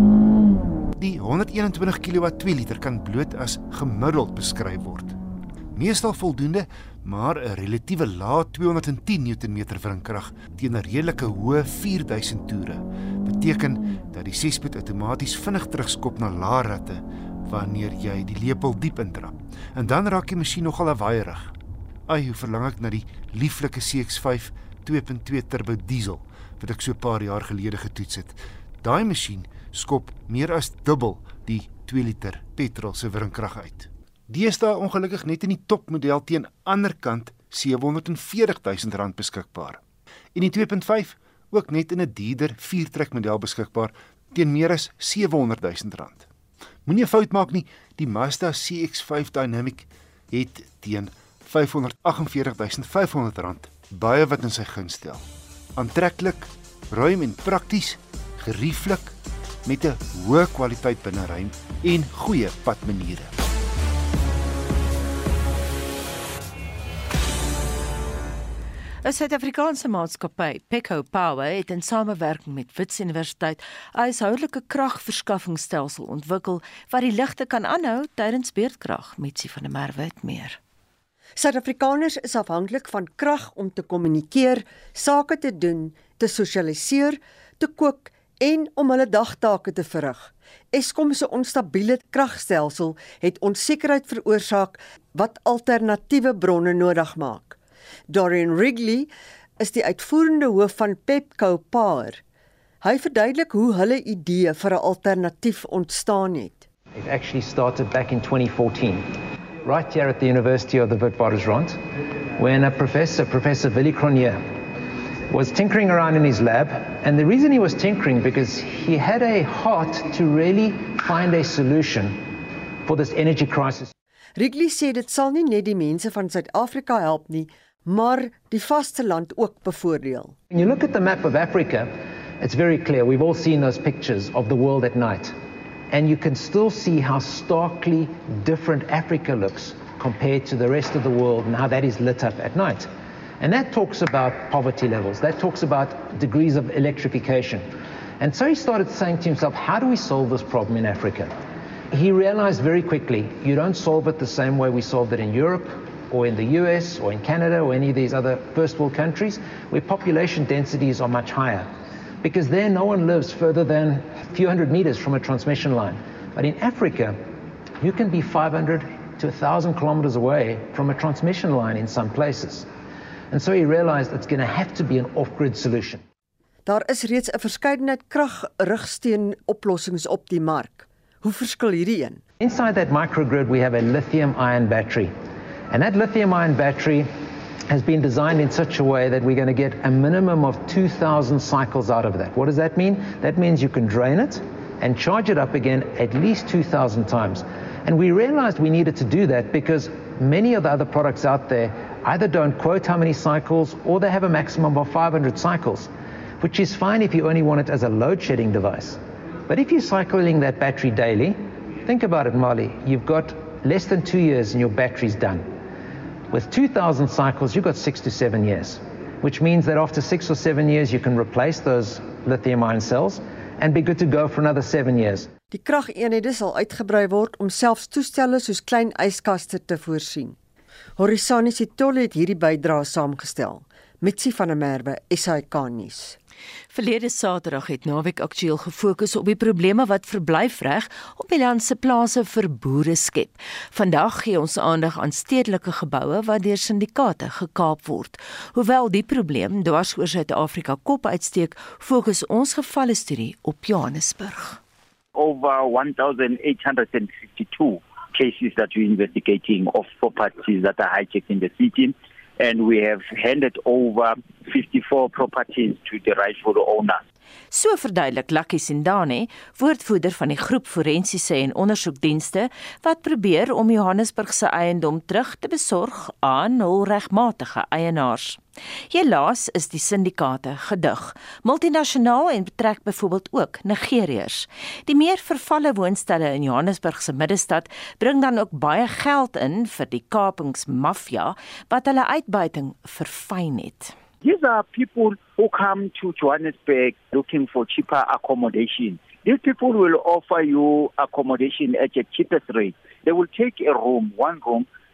Die 121 kW 2 liter kan bloot as gemiddeld beskryf word. Meestal voldoende, maar 'n relatiewe lae 210 Newtonmeter wringkrag teen 'n redelike hoë 4000 toere beteken dat die 6-spoed outomaties vinnig terugskop na lae ratte wanneer jy die lepel diep intrap. En dan raak die masjien nogal lawaaierig. Ai, hoe verlang ek na die lieflike CX-5 2.2 turbo diesel wat ek so 'n paar jaar gelede getoets het. Daai masjien skop meer as dubbel die 2 liter petrol se wringkrag uit. Deesdae ongelukkig net in die topmodel teen ander kant R740 000 beskikbaar. En die 2.5 ook net in 'n dierder 4-trek model beskikbaar teen meer as R700 000. Moenie 'n fout maak nie, die Mazda CX-5 Dynamic het teen R548 500 baie wat in sy guns stel. Aantreklik, ruim en prakties, gerieflik met 'n hoë kwaliteit binneruim en goeie padmaniere. Die Suid-Afrikaanse maatskappy Pecco Power het in samewerking met Wits Universiteit 'n huishoudelike kragverskaffingsstelsel ontwikkel wat die ligte kan aanhou tydens beurtkrag. Mitsie van der Merwe het meer. Suid-Afrikaners is afhanklik van krag om te kommunikeer, sake te doen, te sosialiseer, te kook en om hulle dagtake te verrig. Eskom se onstabiele kragstelsel het onsekerheid veroorsaak wat alternatiewe bronne nodig maak. Dorian Wrigley is die uitvoerende hoof van Pecco Power. Hy verduidelik hoe hulle idee vir 'n alternatief ontstaan het. It actually started back in 2014, right here at the University of the Witwatersrand, when Professor Willy Cronje, was tinkering around in his lab, and the reason he was tinkering because he had a heart to really find a solution for this energy crisis. Wrigley sê dit sal nie net die mense van Suid-Afrika help nie, maar die vasteland ook bevoordeel. When you look at the map of Africa, it's very clear. We've all seen those pictures of the world at night. And you can still see how starkly different Africa looks compared to the rest of the world and how that is lit up at night. And that talks about poverty levels. That talks about degrees of electrification. And so he started saying to himself, how do we solve this problem in Africa? He realized very quickly, you don't solve it the same way we solved it in Europe or in the US or in Canada or any of these other first world countries where population densities are much higher. Because there no one lives further than a few hundred meters from a transmission line. But in Africa, you can be 500 to 1,000 kilometers away from a transmission line in some places. And so he realized it's going to have to be an off-grid solution. Daar is reeds 'n verskeidenheid kragrugsteun oplossings op die mark. Hoe verskil hierdie een? Inside that microgrid we have a lithium-ion battery. And that lithium-ion battery has been designed in such a way that we're going to get a minimum of 2,000 cycles out of that. What does that mean? That means you can drain it and charge it up again at least 2,000 times. And we realized we needed to do that because many of the other products out there either don't quote how many cycles or they have a maximum of 500 cycles, which is fine if you only want it as a load-shedding device. But if you're cycling that battery daily, think about it, Molly, you've got less than 2 years and your battery's done. With 2,000 cycles, you've got 6 to 7 years, which means that after 6 or 7 years, you can replace those lithium-ion cells and be good to go for another 7 years. Die krageenhede sal uitgebrei word om selfs toestelle soos klein yskaste te voorsien. Horisani Sitole het hierdie bydrae saamgestel. Mitsie van der Merwe, SAK nuus. Verlede Saterdag het Naweek Aktueel gefokus op die probleme wat verblyfreg op die land se plase vir boere skep. Vandag gee ons aandag aan stedelike geboue wat deur syndikaate gekaap word. Hoewel die probleem dwars oor Suid-Afrika kop uitsteek, fokus ons gevalle studie op Johannesburg. Over 1,852 cases that we're investigating of properties that are hijacked in the city. And we have handed over 54 properties to the rightful owners. So verduidelik Lucky Sindane, woordvoerder van die groep forensiese en ondersoekdienste wat probeer om Johannesburg se eiendom terug te besorg aan hul regmatige eienaars. Helaas is die syndikaate gedig, multinasjonaal en betrek byvoorbeeld ook Nigeriërs. Die meer vervalle woonstelle in Johannesburg se middestad bring dan ook baie geld in vir die kapingsmafia wat hulle uitbuiting verfyn het. These are people who come to Johannesburg looking for cheaper accommodation. These people will offer you accommodation at the cheapest rate. They will take a room, one room,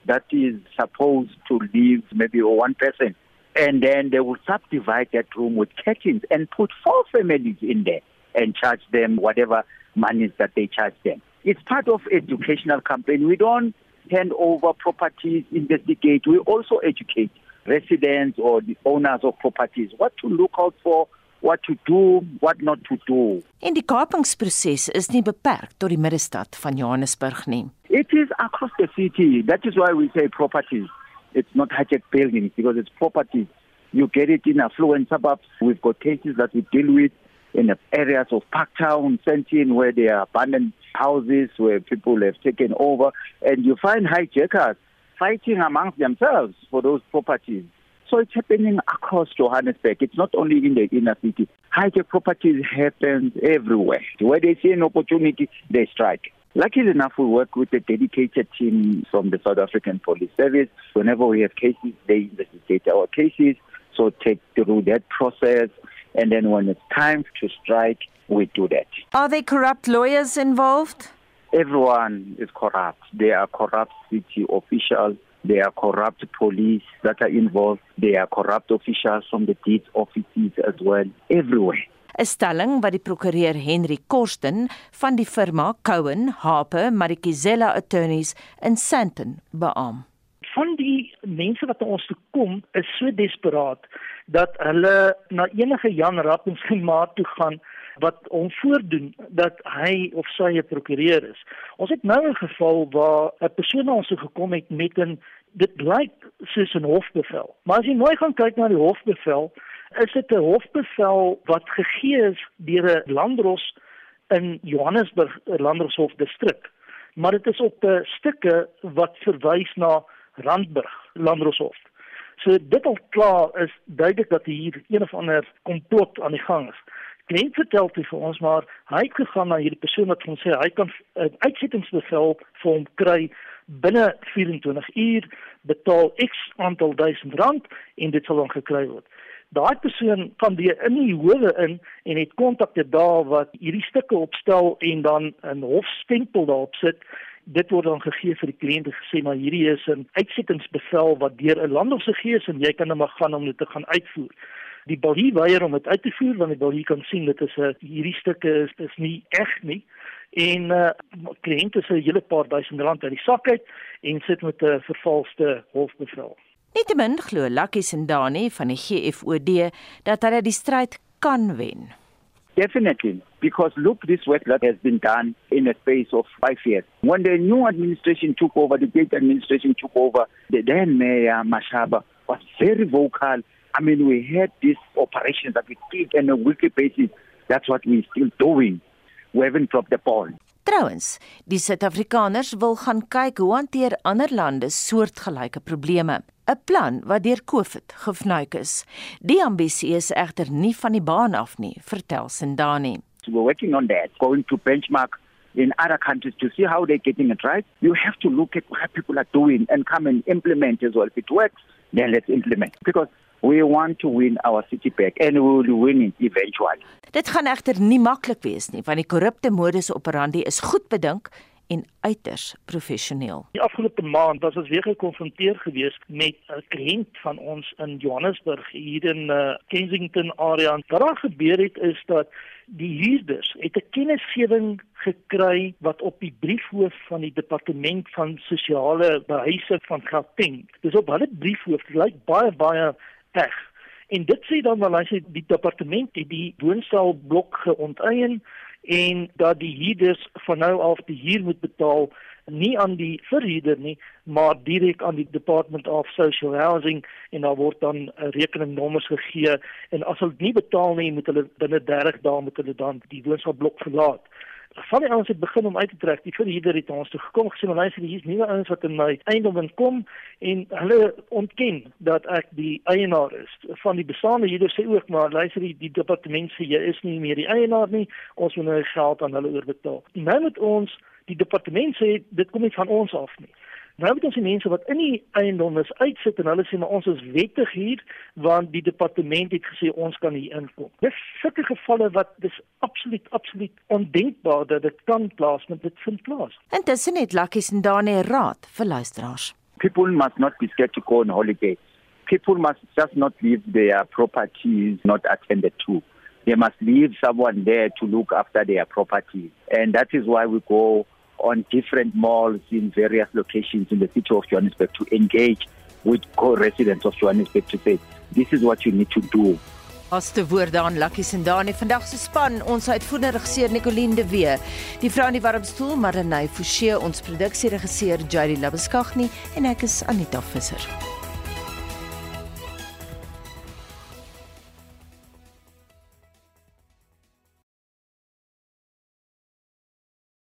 that is supposed to live maybe one person. And then they will subdivide that room with curtains and put 4 families in there and charge them whatever monies that they charge them. It's part of educational campaign. We don't hand over properties, investigate. We also educate residents or the owners of properties what to look out for, what to do, what not to do. En die kapingsproses is nie beperk tot die middestad van Johannesburg nie. It is across the city. That is why we say properties. It's not hijacked buildings because it's properties. You get it in affluent suburbs. We've got cases that we deal with in the areas of Parktown, Sandton, where there are abandoned houses where people have taken over, and you find hijackers fighting amongst themselves for those properties. So it's happening across Johannesburg. It's not only in the inner city. Hijack properties happen everywhere. Where they see an opportunity, they strike. Luckily enough, we work with a dedicated team from the South African Police Service. Whenever we have cases, they investigate our cases, so take through that process, and then when it's time to strike, we do that. Are there corrupt lawyers involved? Everyone is corrupt. There are corrupt city officials. There are corrupt police that are involved. There are corrupt officials from the deeds offices as well. Everywhere. 'n stelling wat die prokureur Henry Korsten van die firma Cohen, Harper, Marikizela Attorneys in Sandton beamoen. Van die mense wat na ons toe kom, is so desperaat dat hulle na enige Jan Rapp en sy maat toe gaan wat hom voordoen dat hy of sy 'n prokureur is. Ons het nou 'n geval waar 'n persoon na ons toe gekom het met dit blyk soos 'n hofbevel. Maar as jy mooi gaan kyk na die hofbevel, is dit 'n hofbevel wat gegee is deur 'n landdros in Johannesburg, 'n landdroshof distrik. Maar dit is op stukke wat verwys na Randburg landdroshof. So dit al klaar is duidelik dat hier een of ander komplot aan die gang is. Kliënt vertel vir ons maar hy het gegaan na hierdie persoon wat hom sê hy kan 'n uitsettingsbevel vir hom kry binne 24 uur, betaal X aantal duisend rand en dit sal dan gekry word. Daai persoon kan weer in die howe in en het kontakte daar wat hierdie stukke opstel en dan 'n hofstempel daarop sit. Dit word dan gegee vir die kliënt en gesê maar hierdie is 'n uitsettingsbevel wat deur 'n landhof gegee is en jy kan nou maar gaan om dit te gaan uitvoer. Die balie weier om dit uit te voer want die balie kan sien dit is hierdie stukke is nie reg nie en kliënte se 'n hele paar duisend rand uit die sak uit en sit met 'n vervalste hofbevel. Nietemin glo Lucky Sindani van die GFOD dat hulle die stryd kan wen. Definitely, because look, this work that has been done in a space of 5 years. When the new administration took over, the Gate administration took over, the then Mayor Mashaba was very vocal. I mean, we had these operations that we did on a weekly basis. That's what we're still doing. We haven't dropped the ball. Trouwens, die Suid-Afrikaners wil gaan kyk hoe hanteer ander lande soortgelyke probleme. 'n Plan wat deur COVID gevnuik is. Die ambisie is egter nie van die baan af nie, vertel Sindani. So we're working on that, going to benchmark in other countries to see how they're getting it right. You have to look at what people are doing and come and implement as well. If it works, then let's implement. Because we want to win our city back and we will win it eventually. Dit gaan egter nie maklik wees nie, want die korrupte modus operandi is goed bedink en uiters professioneel. Die afgelope maand was ons weer gekonfronteer gewees met 'n kliënt van ons in Johannesburg hier in Kensington area. Wat daar gebeur het is dat die huurders het 'n kennisgewing gekry wat op die briefhoof van die departement van sosiale behuising van Gauteng. Dis op hulle briefhoof, dit lyk baie reg. En dit sê dan wel hy die departement het die woonstelblok geonteien en dat die huurders van nou af die huur moet betaal nie aan die verhuurder nie, maar direk aan die Department of Social Housing en daar word dan rekeningnommers gegee en as hulle nie betaal nie, moet hulle binne 30 dae moet hulle dan die woonstelblok verlaat. Van die ouens het begin om uit te trek. Die verhuurder het ons toe gekom gesê, maar luister, hier is nuwe ouens wat in my eiendom inkom en hulle ontken dat ek die eienaar is. Van die bestaande huurder sê ook, maar luister, die departement sê jy is nie meer die eienaar nie, ons moet nou geld aan hulle oorbetaal. Nou moet ons, die departement sê, dit kom nie van ons af nie. Nou moet ons die mense wat in die eiendom is uitsit en hulle sê, maar ons is wettig hier, want die departement het gesê, ons kan hier inkom. Dis sulke gevalle wat, dis absoluut ondenkbaar dat dit kan plaasvind, dit vind plaas. Intussen het Lucky Sindani raad vir luisteraars. People must not be scared to go on holiday. People must just not leave their properties not attended to. They must leave someone there to look after their properties. And that is why we go on different malls in various locations in the city of Johannesburg to engage with co-residents of Johannesburg to say, this is what you need to do. Laaste woorde aan Lucky Sendani, vandag se span, ons uitvoerende regisseur Nicoline de Wee, die vrou in die warmstoel Marinay Forsie, ons produksieregisseur Jady Labuskaghni en ek is Anita Visser.